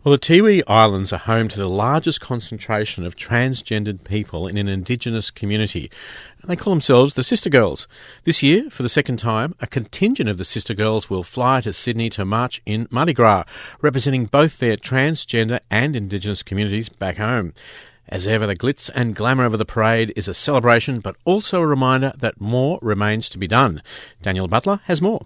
Well, the Tiwi Islands are home to the largest concentration of transgendered people in an Indigenous community. And they call themselves the Sister Girls. This year, for the second time, a contingent of the Sister Girls will fly to Sydney to march in Mardi Gras, representing both their transgender and Indigenous communities back home. As ever, the glitz and glamour of the parade is a celebration, but also a reminder that more remains to be done. Daniel Butler has more.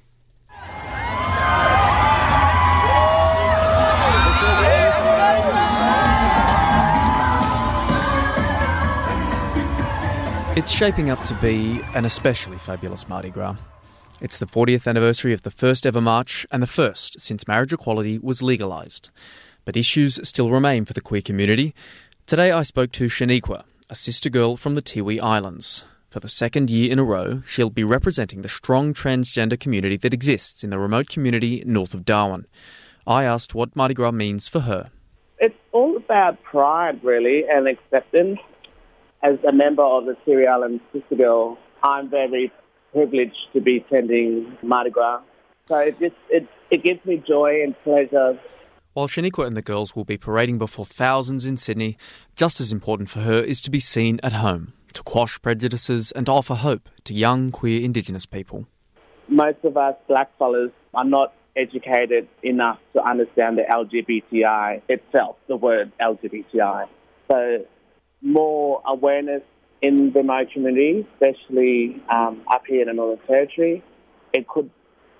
It's shaping up to be an especially fabulous Mardi Gras. It's the 40th anniversary of the first ever march and the first since marriage equality was legalised. But issues still remain for the queer community. Today I spoke to Shaniqua, a sister girl from the Tiwi Islands. For the second year in a row, she'll be representing the strong transgender community that exists in the remote community north of Darwin. I asked what Mardi Gras means for her. It's all about pride, really, and acceptance. As a member of the Tiwi Islands Sister Girl, I'm very privileged to be attending Mardi Gras. So it gives me joy and pleasure. While Shaniqua and the girls will be parading before thousands in Sydney, just as important for her is to be seen at home, to quash prejudices and to offer hope to young queer Indigenous people. Most of us blackfellas are not educated enough to understand the LGBTI itself, the word LGBTI. So more awareness in the remote community, especially up here in the Northern Territory. It could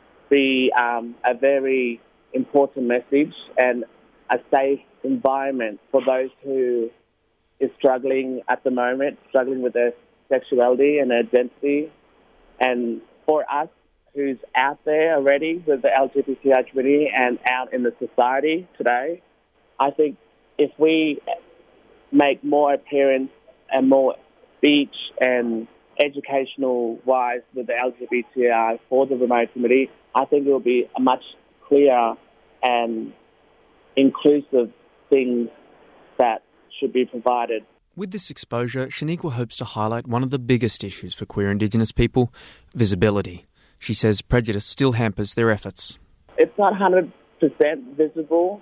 be a very important message and a safe environment for those who is struggling at the moment, struggling with their sexuality and identity. And for us who's out there already with the LGBTI community and out in the society today, I think if we make more appearance and more speech and educational-wise with the LGBTI for the remote community, I think it will be a much clearer and inclusive things that should be provided. With this exposure, Shaniqua hopes to highlight one of the biggest issues for queer Indigenous people, visibility. She says prejudice still hampers their efforts. It's not 100% visible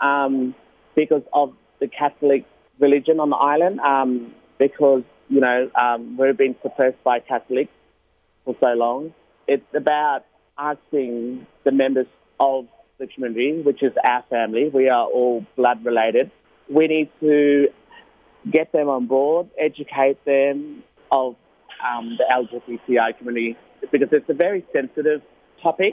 because of the Catholic religion on the island, because, we've been suppressed by Catholics for so long. It's about asking the members of the community, which is our family, we are all blood related. We need to get them on board, educate them of the LGBTI community, because it's a very sensitive topic.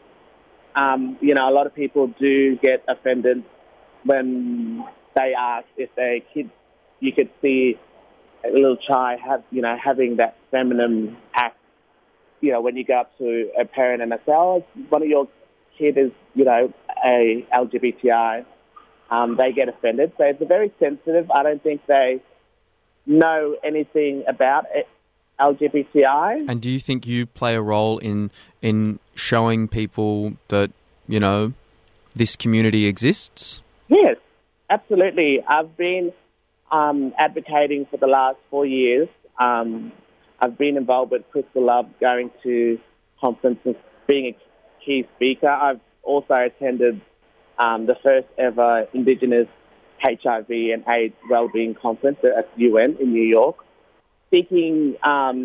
A lot of people do get offended when they ask if their kids, you could see a little child having that feminine act, when you go up to a parent and they say, one of your kid is, a LGBTI, they get offended. So it's very sensitive. I don't think they know anything about it, LGBTI. And do you think you play a role in showing people that, this community exists? Yes, absolutely. I've been advocating for the last 4 years. I've been involved with Crystal Love, going to conferences, being a key speaker. I've also attended the first ever Indigenous HIV and AIDS Wellbeing Conference at UN in New York, seeking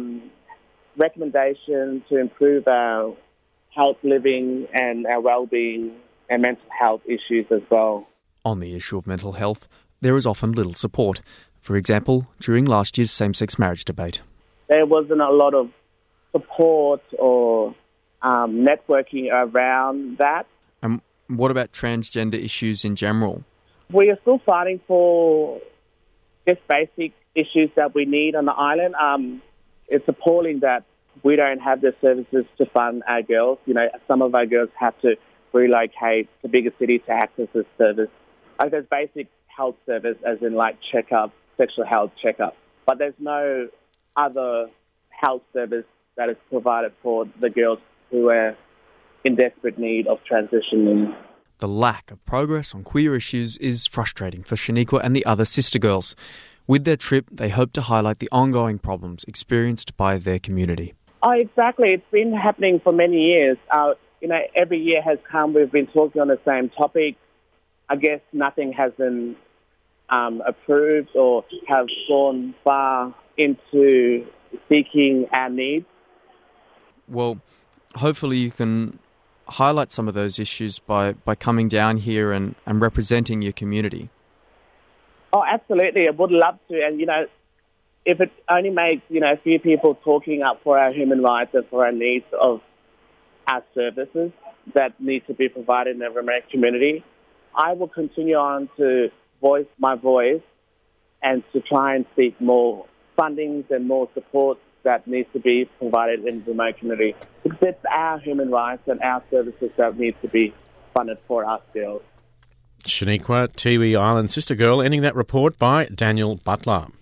recommendations to improve our health living and our wellbeing and mental health issues as well. On the issue of mental health, there is often little support. For example, during last year's same-sex marriage debate. There wasn't a lot of support or networking around that. And what about transgender issues in general? We are still fighting for just basic issues that we need on the island. It's appalling that we don't have the services to fund our girls. Some of our girls have to relocate to bigger cities to access this service. Like there's basic health service, as in checkup, sexual health checkup. But there's no other health service that is provided for the girls who are in desperate need of transitioning. The lack of progress on queer issues is frustrating for Shaniqua and the other sister girls. With their trip, they hope to highlight the ongoing problems experienced by their community. Oh, exactly. It's been happening for many years. Every year has come, we've been talking on the same topic. I guess nothing has been approved or have gone far into seeking our needs. Well, hopefully you can highlight some of those issues by coming down here and representing your community. Oh, absolutely. I would love to. And, if it only makes, a few people talking up for our human rights and for our needs of our services that need to be provided in the Remote community, I will continue on to voice my voice and to try and seek more fundings and more support that needs to be provided in the remote community. Because it's our human rights and our services that need to be funded for us still. Shaniqua, Tiwi Island sister girl, ending that report by Daniel Butler.